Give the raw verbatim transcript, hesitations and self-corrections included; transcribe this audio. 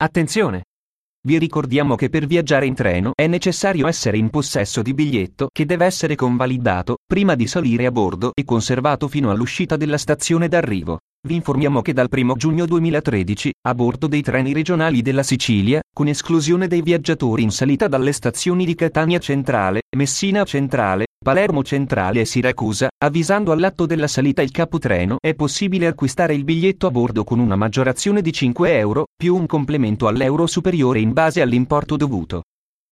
Attenzione! Vi ricordiamo che per viaggiare in treno è necessario essere in possesso di biglietto che deve essere convalidato prima di salire a bordo e conservato fino all'uscita della stazione d'arrivo. Vi informiamo che dal primo giugno duemilatredici, a bordo dei treni regionali della Sicilia, con esclusione dei viaggiatori in salita dalle stazioni di Catania Centrale, Messina Centrale, Palermo Centrale e Siracusa, avvisando all'atto della salita il capotreno, è possibile acquistare il biglietto a bordo con una maggiorazione di cinque euro, più un complemento all'euro superiore in base all'importo dovuto.